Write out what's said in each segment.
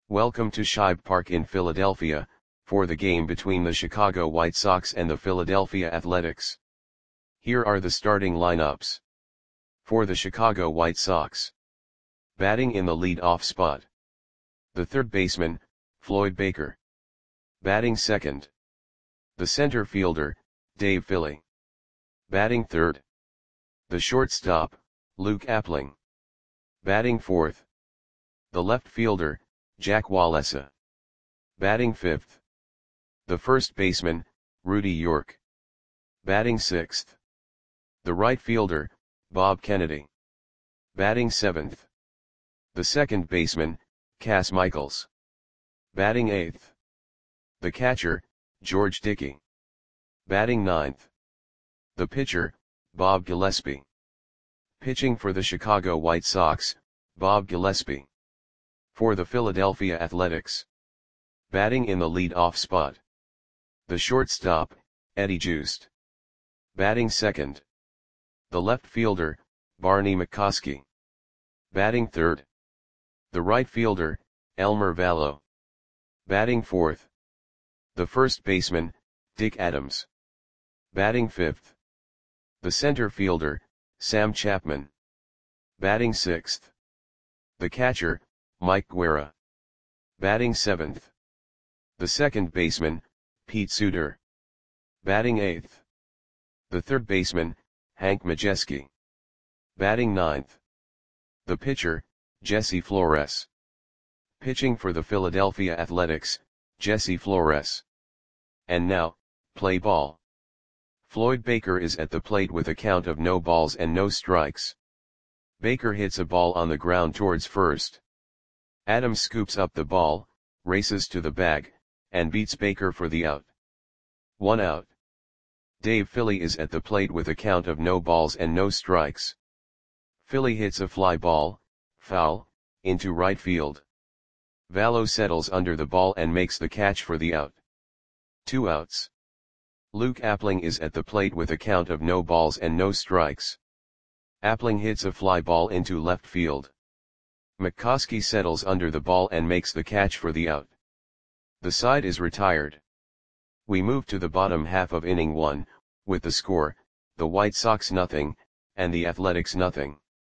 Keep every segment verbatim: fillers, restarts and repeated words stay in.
Welcome to Shibe Park in Philadelphia, for the game between the Chicago White Sox and the Philadelphia Athletics. Here are the starting lineups. For the Chicago White Sox. Batting in the lead-off spot. The third baseman, Floyd Baker. Batting second. The center fielder, Dave Philly. Batting third. The shortstop, Luke Appling. Batting fourth. The left fielder, Jack Wallesa. Batting fifth. The first baseman, Rudy York. Batting sixth. The right fielder, Bob Kennedy. Batting seventh. The second baseman, Cass Michaels. Batting eighth. The catcher, George Dickey. Batting ninth. The pitcher, Bob Gillespie. Pitching for the Chicago White Sox, Bob Gillespie. For the Philadelphia Athletics. Batting in the lead-off spot. The shortstop, Eddie Joost. Batting second. The left fielder, Barney McCoskey. Batting third. The right fielder, Elmer Vallow. Batting fourth. The first baseman, Dick Adams. Batting fifth. The center fielder, Sam Chapman. Batting sixth. The catcher, Mike Guerra. Batting seventh. The second baseman, Pete Suter. Batting eighth. The third baseman, Hank Majeski. Batting ninth. The pitcher, Jesse Flores. Pitching for the Philadelphia Athletics, Jesse Flores. And now, play ball. Floyd Baker is at the plate with a count of no balls and no strikes. Baker hits a ball on the ground towards first. Adams scoops up the ball, races to the bag, and beats Baker for the out. One out. Dave Philly is at the plate with a count of no balls and no strikes. Philly hits a fly ball, foul, into right field. Vallow settles under the ball and makes the catch for the out. Two outs. Luke Appling is at the plate with a count of no balls and no strikes. Appling hits a fly ball into left field. McCoskey settles under the ball and makes the catch for the out. The side is retired. We move to the bottom half of inning one, with the score, the White Sox nothing, and the Athletics nothing.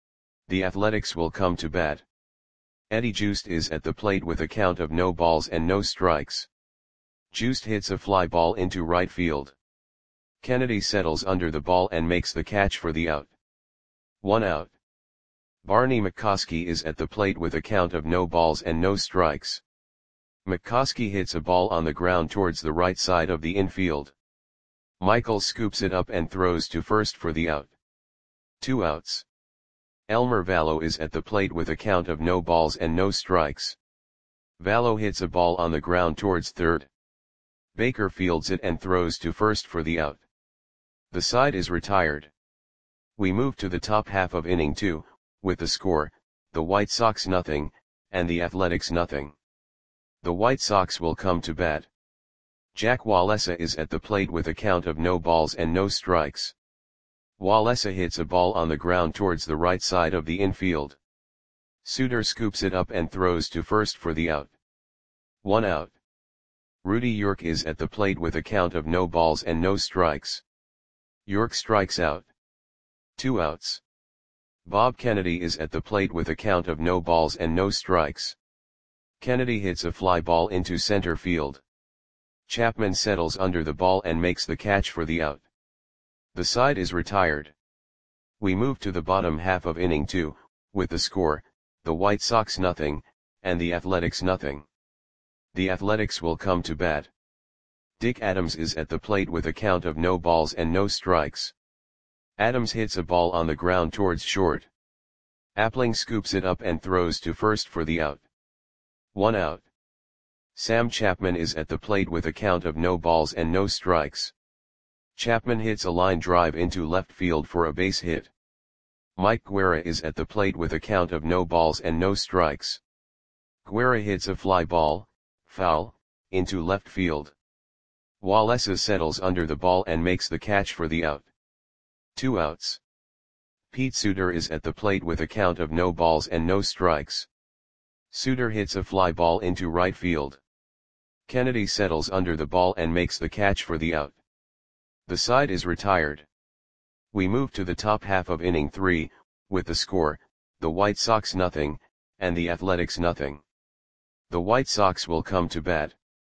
The Athletics will come to bat. Eddie Joost is at the plate with a count of no balls and no strikes. Joost hits a fly ball into right field. Kennedy settles under the ball and makes the catch for the out. One out. Barney McCoskey is at the plate with a count of no balls and no strikes. McCoskey hits a ball on the ground towards the right side of the infield. Michaels scoops it up and throws to first for the out. Two outs. Elmer Vallow is at the plate with a count of no balls and no strikes. Vallow hits a ball on the ground towards third. Baker fields it and throws to first for the out. The side is retired. We move to the top half of inning two, with the score, the White Sox nothing, and the Athletics nothing. The White Sox will come to bat. Jack Wallesa is at the plate with a count of no balls and no strikes. Wallesa hits a ball on the ground towards the right side of the infield. Suter scoops it up and throws to first for the out. One out. Rudy York is at the plate with a count of no balls and no strikes. York strikes out. Two outs. Bob Kennedy is at the plate with a count of no balls and no strikes. Kennedy hits a fly ball into center field. Chapman settles under the ball and makes the catch for the out. The side is retired. We move to the bottom half of inning two, with the score, the White Sox nothing, and the Athletics nothing. The Athletics will come to bat. Dick Adams is at the plate with a count of no balls and no strikes. Adams hits a ball on the ground towards short. Appling scoops it up and throws to first for the out. One out. Sam Chapman is at the plate with a count of no balls and no strikes. Chapman hits a line drive into left field for a base hit. Mike Guerra is at the plate with a count of no balls and no strikes. Guerra hits a fly ball, foul, into left field. Wallesa settles under the ball and makes the catch for the out. Two outs. Pete Suter is at the plate with a count of no balls and no strikes. Suter hits a fly ball into right field. Kennedy settles under the ball and makes the catch for the out. The side is retired. We move to the top half of inning three, with the score, the White Sox nothing, and the Athletics nothing. The White Sox will come to bat.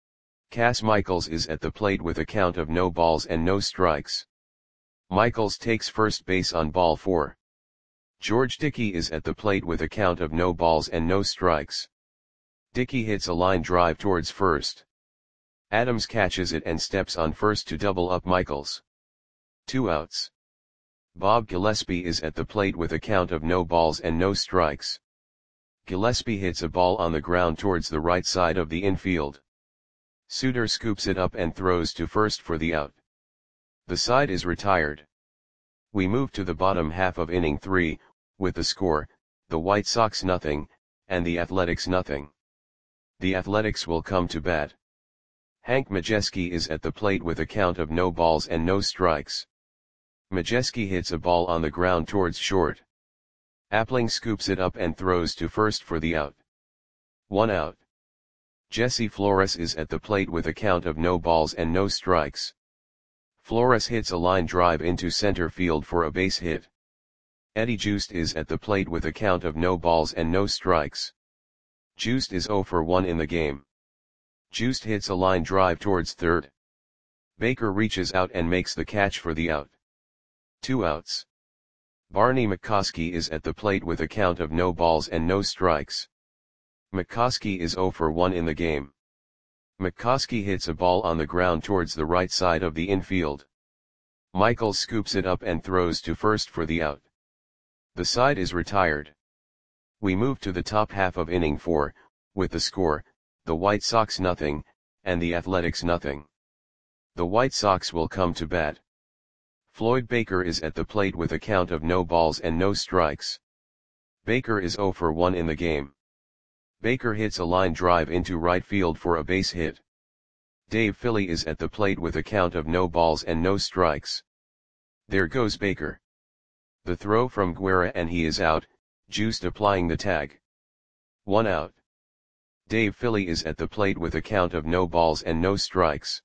Cas Michaels is at the plate with a count of no balls and no strikes. Michaels takes first base on ball four. George Dickey is at the plate with a count of no balls and no strikes. Dickey hits a line drive towards first. Adams catches it and steps on first to double up Michaels. Two outs. Bob Gillespie is at the plate with a count of no balls and no strikes. Gillespie hits a ball on the ground towards the right side of the infield. Suter scoops it up and throws to first for the out. The side is retired. We move to the bottom half of inning three, with the score, the White Sox nothing, and the Athletics nothing. The Athletics will come to bat. Hank Majeski is at the plate with a count of no balls and no strikes. Majeski hits a ball on the ground towards short. Appling scoops it up and throws to first for the out. One out. Jesse Flores is at the plate with a count of no balls and no strikes. Flores hits a line drive into center field for a base hit. Eddie Joost is at the plate with a count of no balls and no strikes. Joost is oh for one in the game. Joost hits a line drive towards third. Baker reaches out and makes the catch for the out. Two outs. Barney McCoskey is at the plate with a count of no balls and no strikes. McCoskey is oh for one in the game. McCoskey hits a ball on the ground towards the right side of the infield. Michaels scoops it up and throws to first for the out. The side is retired. We move to the top half of inning four, with the score, the White Sox nothing, and the Athletics nothing. The White Sox will come to bat. Floyd Baker is at the plate with a count of no balls and no strikes. Baker is oh for one in the game. Baker hits a line drive into right field for a base hit. Dave Philly is at the plate with a count of no balls and no strikes. There goes Baker. The throw from Guerra and he is out, Joost applying the tag. One out. Dave Philly is at the plate with a count of no balls and no strikes.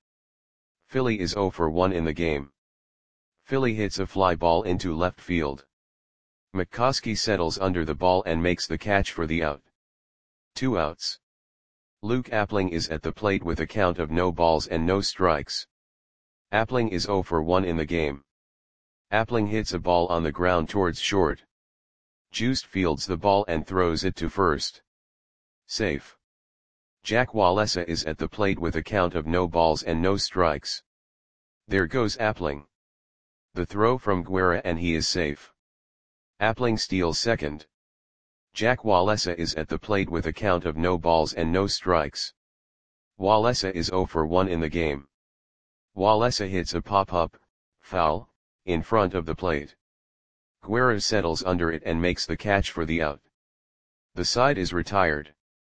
Philly is oh for one in the game. Philly hits a fly ball into left field. McCoskey settles under the ball and makes the catch for the out. Two outs. Luke Appling is at the plate with a count of no balls and no strikes. Appling is oh for one in the game. Appling hits a ball on the ground towards short. Joost fields the ball and throws it to first. Safe. Jack Wallesa is at the plate with a count of no balls and no strikes. There goes Appling. The throw from Guerra and he is safe. Appling steals second. Jack Wallesa is at the plate with a count of no balls and no strikes. Wallesa is oh for one in the game. Wallesa hits a pop-up, foul, in front of the plate. Guerra settles under it and makes the catch for the out. The side is retired.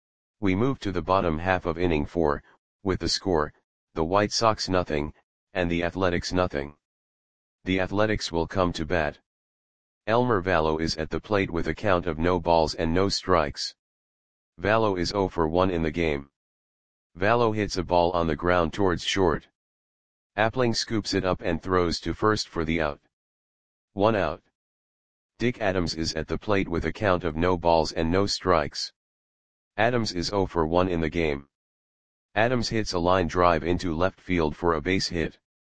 We move to the bottom half of inning four, with the score, the White Sox nothing, and the Athletics nothing. The Athletics will come to bat. Elmer Vallo is at the plate with a count of no balls and no strikes. Vallo is oh for one in the game. Vallo hits a ball on the ground towards short. Appling scoops it up and throws to first for the out. One out. Dick Adams is at the plate with a count of no balls and no strikes. Adams is oh for one in the game. Adams hits a line drive into left field for a base hit.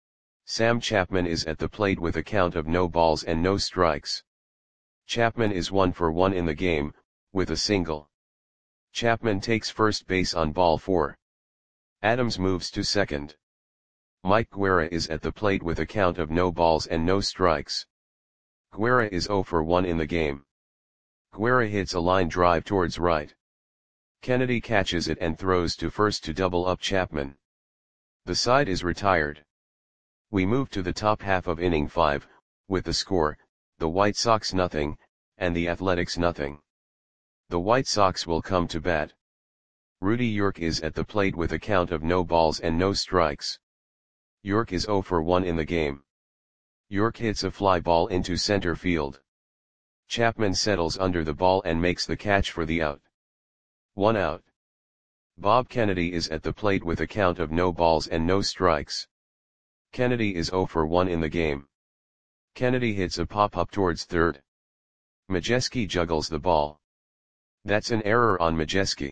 Sam Chapman is at the plate with a count of no balls and no strikes. Chapman is one for one in the game, with a single. Chapman takes first base on ball four. Adams moves to second. Mike Guerra is at the plate with a count of no balls and no strikes. Guerra is oh for one in the game. Guerra hits a line drive towards right. Kennedy catches it and throws to first to double up Chapman. The side is retired. We move to the top half of inning five, with the score, the White Sox nothing, and the Athletics nothing. The White Sox will come to bat. Rudy York is at the plate with a count of no balls and no strikes. York is oh for one in the game. York hits a fly ball into center field. Chapman settles under the ball and makes the catch for the out. One out. Bob Kennedy is at the plate with a count of no balls and no strikes. Kennedy is zero for one in the game. Kennedy hits a pop-up towards third. Majewski juggles the ball. That's an error on Majewski.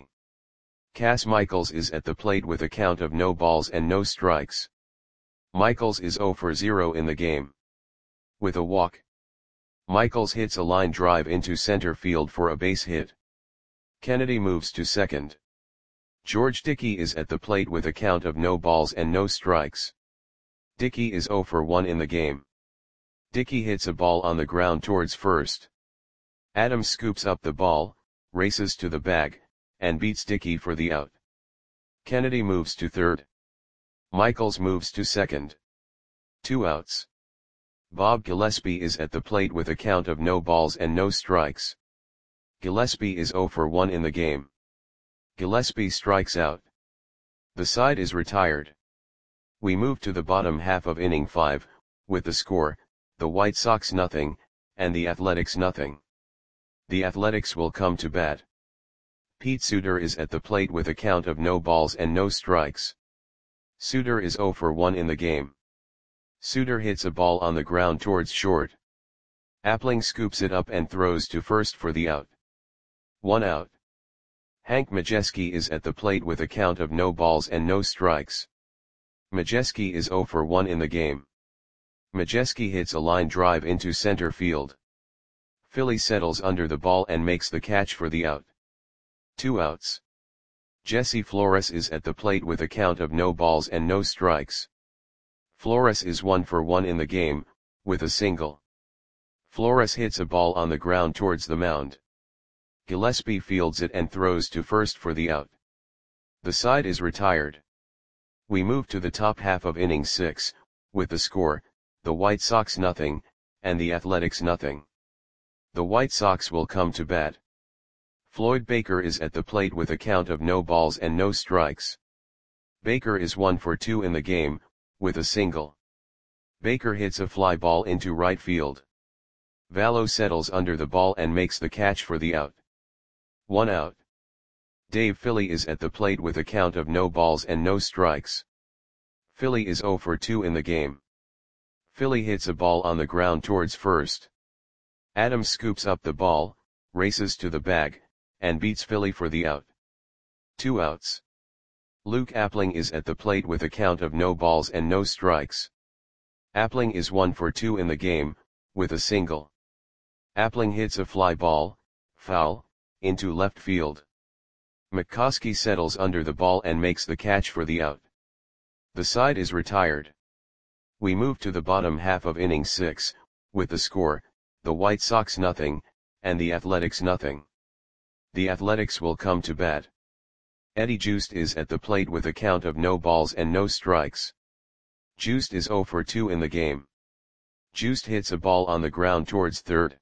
Cass Michaels is at the plate with a count of no balls and no strikes. Michaels is zero for zero in the game. With a walk, Michaels hits a line drive into center field for a base hit. Kennedy moves to second. George Dickey is at the plate with a count of no balls and no strikes. Dickey is zero for one in the game. Dickey hits a ball on the ground towards first. Adams scoops up the ball, races to the bag, and beats Dickey for the out. Kennedy moves to third. Michaels moves to second. Two outs. Bob Gillespie is at the plate with a count of no balls and no strikes. Gillespie is zero for one in the game. Gillespie strikes out. The side is retired. We move to the bottom half of inning five, with the score, the White Sox nothing, and the Athletics nothing. The Athletics will come to bat. Pete Suter is at the plate with a count of no balls and no strikes. Suter is zero for one in the game. Suter hits a ball on the ground towards short. Appling scoops it up and throws to first for the out. One out. Hank Majewski is at the plate with a count of no balls and no strikes. Majewski is zero for one in the game. Majewski hits a line drive into center field. Philly settles under the ball and makes the catch for the out. Two outs. Jesse Flores is at the plate with a count of no balls and no strikes. Flores is one for one in the game, with a single. Flores hits a ball on the ground towards the mound. Gillespie fields it and throws to first for the out. The side is retired. We move to the top half of inning six, with the score, the White Sox nothing, and the Athletics nothing. The White Sox will come to bat. Floyd Baker is at the plate with a count of no balls and no strikes. Baker is one for two in the game, with a single. Baker hits a fly ball into right field. Vallo settles under the ball and makes the catch for the out. One out. Dave Philly is at the plate with a count of no balls and no strikes. Philly is zero for two in the game. Philly hits a ball on the ground towards first. Adams scoops up the ball, races to the bag, and beats Philly for the out. Two outs. Luke Appling is at the plate with a count of no balls and no strikes. Appling is one for two in the game, with a single. Appling hits a fly ball, foul, into left field. McCoskey settles under the ball and makes the catch for the out. The side is retired. We move to the bottom half of inning six, with the score, the White Sox nothing, and the Athletics nothing. The Athletics will come to bat. Eddie Joost is at the plate with a count of no balls and no strikes. Joost is zero for two in the game. Joost hits a ball on the ground towards third.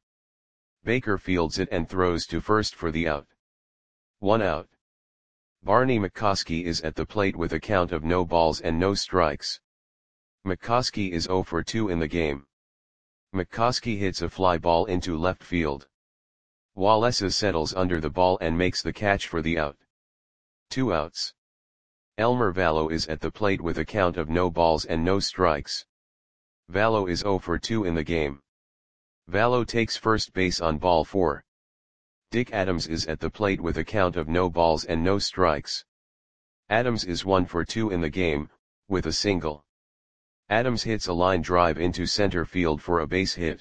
Baker fields it and throws to first for the out. One out. Barney McCoskey is at the plate with a count of no balls and no strikes. McCoskey is zero for two in the game. McCoskey hits a fly ball into left field. Wallace settles under the ball and makes the catch for the out. Two outs. Elmer Vallo is at the plate with a count of no balls and no strikes. Vallo is zero for two in the game. Vallo takes first base on ball four. Dick Adams is at the plate with a count of no balls and no strikes. Adams is one for two in the game, with a single. Adams hits a line drive into center field for a base hit.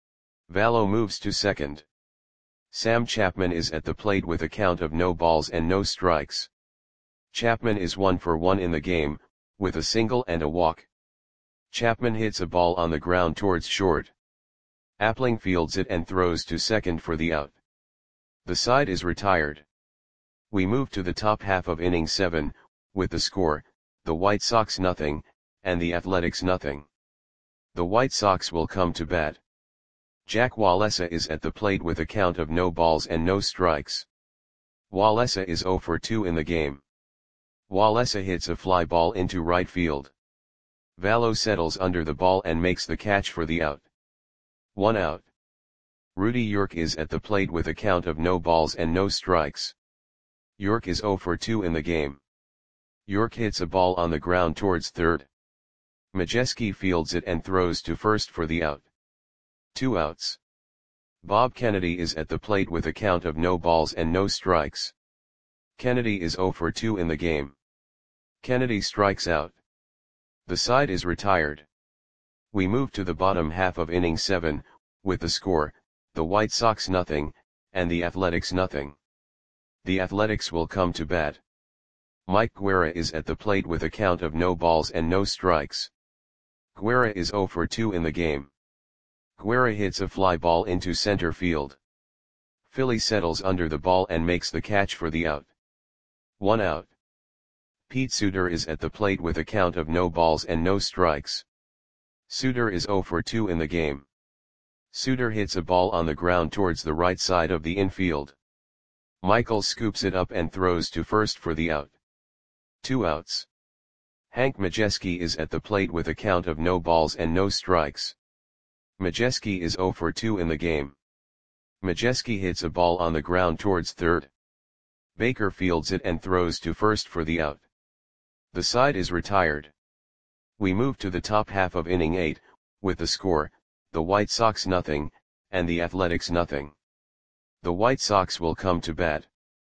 Vallo moves to second. Sam Chapman is at the plate with a count of no balls and no strikes. Chapman is one for one in the game, with a single and a walk. Chapman hits a ball on the ground towards short. Appling fields it and throws to second for the out. The side is retired. We move to the top half of inning seven, with the score, the White Sox nothing, and the Athletics nothing. The White Sox will come to bat. Jack Wallesa is at the plate with a count of no balls and no strikes. Wallesa is zero for two in the game. Wallesa hits a fly ball into right field. Vallo settles under the ball and makes the catch for the out. One out. Rudy York is at the plate with a count of no balls and no strikes. York is zero for two in the game. York hits a ball on the ground towards third. Majeski fields it and throws to first for the out. Two outs. Bob Kennedy is at the plate with a count of no balls and no strikes. Kennedy is zero for two in the game. Kennedy strikes out. The side is retired. We move to the bottom half of inning seven, with the score, the White Sox nothing, and the Athletics nothing. The Athletics will come to bat. Mike Guerra is at the plate with a count of no balls and no strikes. Guerra is zero for two in the game. Guerra hits a fly ball into center field. Philly settles under the ball and makes the catch for the out. One out. Pete Suter is at the plate with a count of no balls and no strikes. Suter is zero for two in the game. Suter hits a ball on the ground towards the right side of the infield. Michaels scoops it up and throws to first for the out. Two outs. Hank Majeski is at the plate with a count of no balls and no strikes. Majeski is zero for two in the game. Majeski hits a ball on the ground towards third. Baker fields it and throws to first for the out. The side is retired. We move to the top half of inning eight, with the score, the White Sox nothing, and the Athletics nothing. The White Sox will come to bat.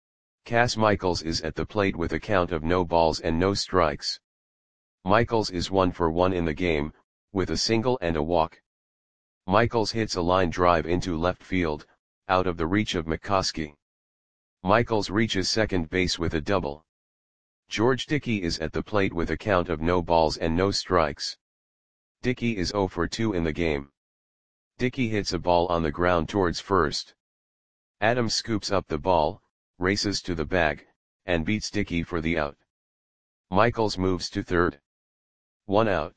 Cas Michaels is at the plate with a count of no balls and no strikes. Michaels is one for one in the game, with a single and a walk. Michaels hits a line drive into left field, out of the reach of McCoskey. Michaels reaches second base with a double. George Dickey is at the plate with a count of no balls and no strikes. Dickey is zero for two in the game. Dickey hits a ball on the ground towards first. Adams scoops up the ball, races to the bag, and beats Dickey for the out. Michaels moves to third. One out.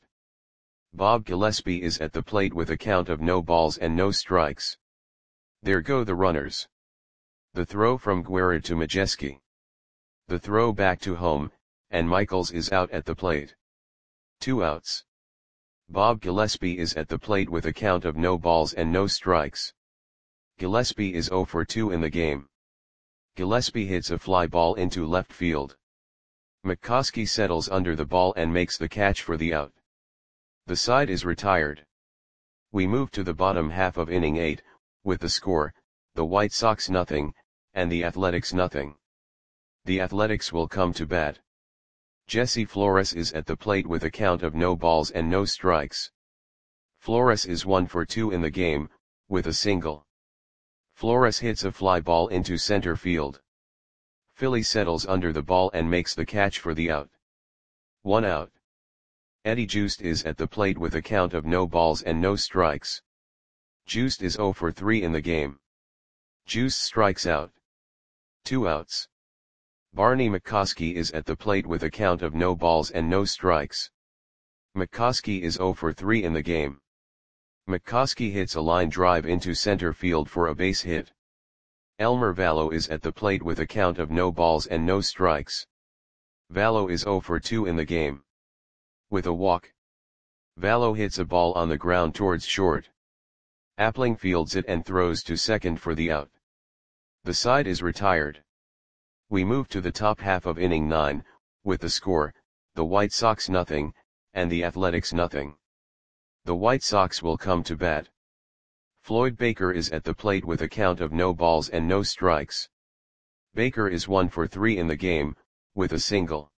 Bob Gillespie is at the plate with a count of no balls and no strikes. There go the runners. The throw from Guerra to Majeski. The throw back to home, and Michaels is out at the plate. Two outs. Bob Gillespie is at the plate with a count of no balls and no strikes. Gillespie is zero for two in the game. Gillespie hits a fly ball into left field. McCoskey settles under the ball and makes the catch for the out. The side is retired. We move to the bottom half of inning eight, with the score, the White Sox nothing, and the Athletics nothing. The Athletics will come to bat. Jesse Flores is at the plate with a count of no balls and no strikes. Flores is one for two in the game, with a single. Flores hits a fly ball into center field. Philly settles under the ball and makes the catch for the out. One out. Eddie Joost is at the plate with a count of no balls and no strikes. Joost is zero for three in the game. Joost strikes out. Two outs. Barney McCoskey is at the plate with a count of no balls and no strikes. McCoskey is zero for three in the game. McCoskey hits a line drive into center field for a base hit. Elmer Vallo is at the plate with a count of no balls and no strikes. Vallo is zero for two in the game. With a walk. Vallo hits a ball on the ground towards short. Appling fields it and throws to second for the out. The side is retired. We move to the top half of inning nine, with the score, the White Sox nothing, and the Athletics nothing. The White Sox will come to bat. Floyd Baker is at the plate with a count of no balls and no strikes. Baker is one for three in the game, with a single.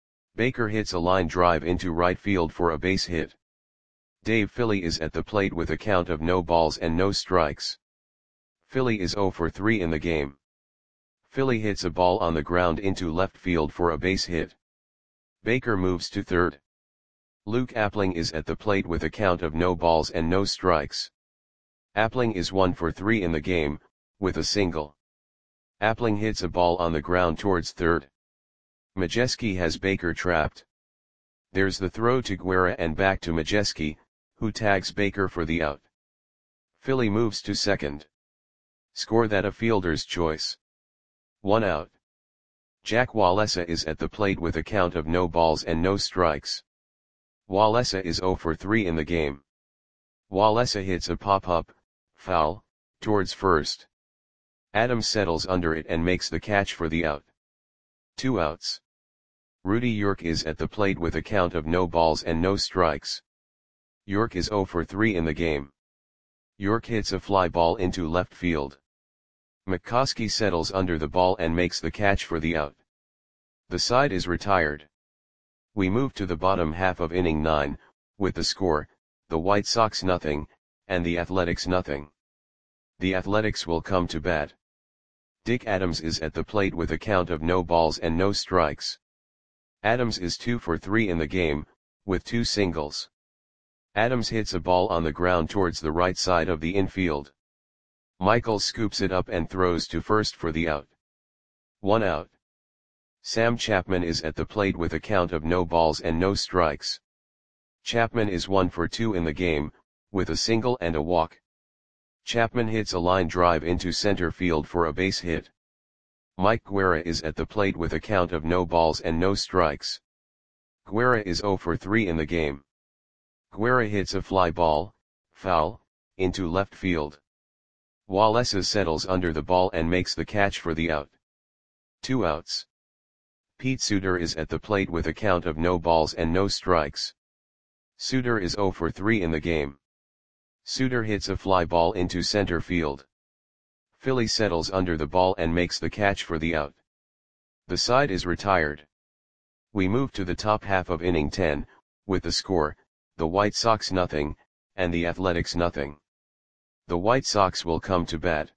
Baker hits a line drive into right field for a base hit. Dave Philly is at the plate with a count of no balls and no strikes. Philly is zero for three in the game. Philly hits a ball on the ground into left field for a base hit. Baker moves to third. Luke Appling is at the plate with a count of no balls and no strikes. Appling is one for three in the game, with a single. Appling hits a ball on the ground towards third. Majeski has Baker trapped. There's the throw to Guerra and back to Majeski, who tags Baker for the out. Philly moves to second. Score that a fielder's choice. One out. Jack Walesa is at the plate with a count of no balls and no strikes. Walesa is zero for three in the game. Walesa hits a pop-up, foul, towards first. Adams settles under it and makes the catch for the out. Two outs. Rudy York is at the plate with a count of no balls and no strikes. York is zero for three in the game. York hits a fly ball into left field. McCoskey settles under the ball and makes the catch for the out. The side is retired. We move to the bottom half of inning nine, with the score, the White Sox nothing, and the Athletics nothing. The Athletics will come to bat. Dick Adams is at the plate with a count of no balls and no strikes. Adams is two for three in the game, with two singles. Adams hits a ball on the ground towards the right side of the infield. Michaels scoops it up and throws to first for the out. One out. Sam Chapman is at the plate with a count of no balls and no strikes. Chapman is one for two in the game, with a single and a walk. Chapman hits a line drive into center field for a base hit. Mike Guerra is at the plate with a count of no balls and no strikes. Guerra is zero for three in the game. Guerra hits a fly ball, foul, into left field. Wallace settles under the ball and makes the catch for the out. Two outs. Pete Suter is at the plate with a count of no balls and no strikes. Suter is zero for three in the game. Suter hits a fly ball into center field. Philly settles under the ball and makes the catch for the out. The side is retired. We move to the top half of inning ten, with the score, the White Sox nothing, and the Athletics nothing. The White Sox will come to bat.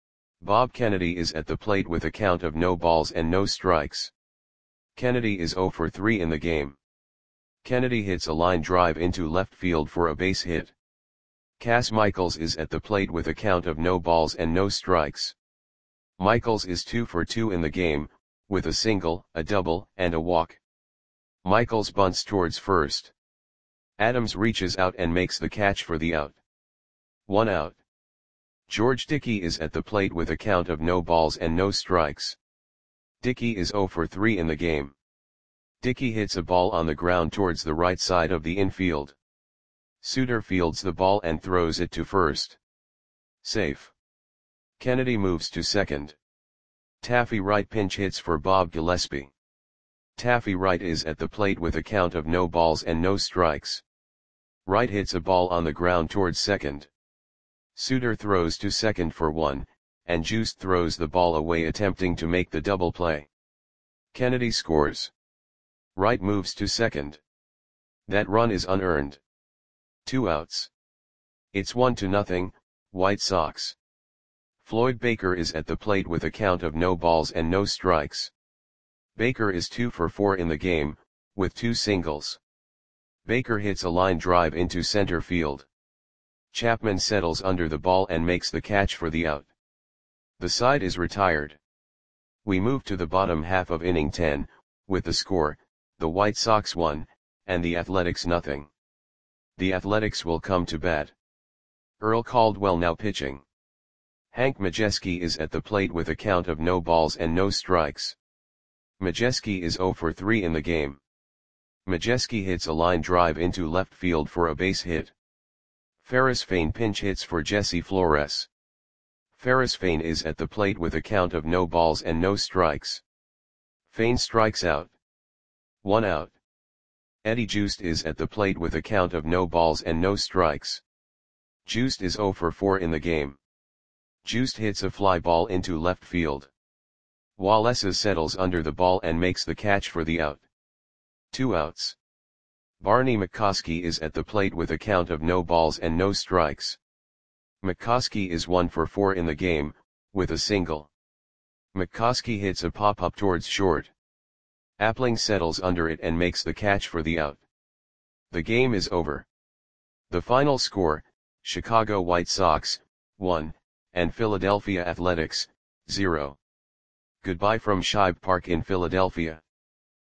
Bob Kennedy is at the plate with a count of no balls and no strikes. Kennedy is zero for three in the game. Kennedy hits a line drive into left field for a base hit. Cass Michaels is at the plate with a count of no balls and no strikes. Michaels is two for two in the game, with a single, a double, and a walk. Michaels bunts towards first. Adams reaches out and makes the catch for the out. One out. George Dickey is at the plate with a count of no balls and no strikes. Dickey is zero for three in the game. Dickey hits a ball on the ground towards the right side of the infield. Suter fields the ball and throws it to first. Safe. Kennedy moves to second. Taffy Wright pinch hits for Bob Gillespie. Taffy Wright is at the plate with a count of no balls and no strikes. Wright hits a ball on the ground towards second. Suter throws to second for one, and Juice throws the ball away attempting to make the double play. Kennedy scores. Wright moves to second. That run is unearned. Two outs. It's one to nothing, White Sox. Floyd Baker is at the plate with a count of no balls and no strikes. Baker is two for four in the game, with two singles. Baker hits a line drive into center field. Chapman settles under the ball and makes the catch for the out. The side is retired. We move to the bottom half of inning ten, with the score, the White Sox one, and the Athletics nothing. The Athletics will come to bat. Earl Caldwell now pitching. Hank Majeski is at the plate with a count of no balls and no strikes. Majeski is zero for three in the game. Majeski hits a line drive into left field for a base hit. Ferris Fain pinch hits for Jesse Flores. Ferris Fain is at the plate with a count of no balls and no strikes. Fain strikes out. One out. Eddie Juiced is at the plate with a count of no balls and no strikes. Juiced is zero for four in the game. Juiced hits a fly ball into left field. Wallace settles under the ball and makes the catch for the out. Two outs. Barney McCoskey is at the plate with a count of no balls and no strikes. McCoskey is one for four in the game, with a single. McCoskey hits a pop-up towards short. Appling settles under it and makes the catch for the out. The game is over. The final score, Chicago White Sox, one, and Philadelphia Athletics, zero. Goodbye from Shibe Park in Philadelphia.